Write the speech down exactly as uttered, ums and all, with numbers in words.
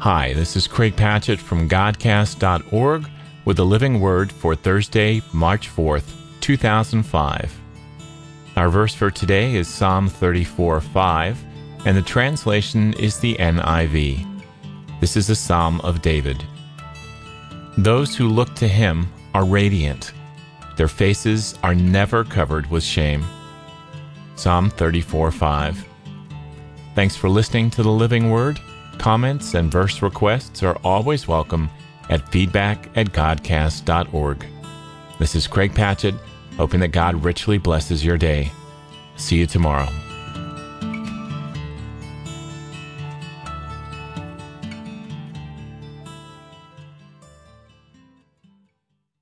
Hi, this is Craig Patchett from Godcast dot org with the Living Word for Thursday, March fourth, two thousand five. Our verse for today is Psalm thirty-four five, and the translation is the N I V. This is a Psalm of David. Those who look to him are radiant. Their faces are never covered with shame. Psalm thirty-four five. Thanks for listening to the Living Word. Comments and verse requests are always welcome at feedback at Godcast dot org. This is Craig Patchett, hoping that God richly blesses your day. See you tomorrow.